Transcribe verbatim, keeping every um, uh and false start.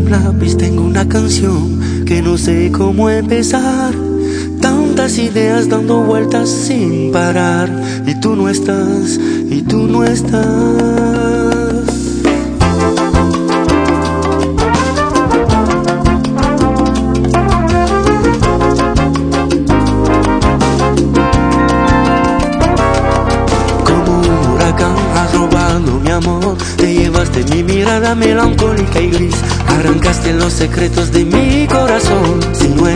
lápiz tengo una canción que no sé cómo empezar. Tantas ideas dando vueltas sin parar, y tú no estás, y tú no estás. Te llevaste mi mirada melancólica y gris, arrancaste los secretos de mi corazón. Si no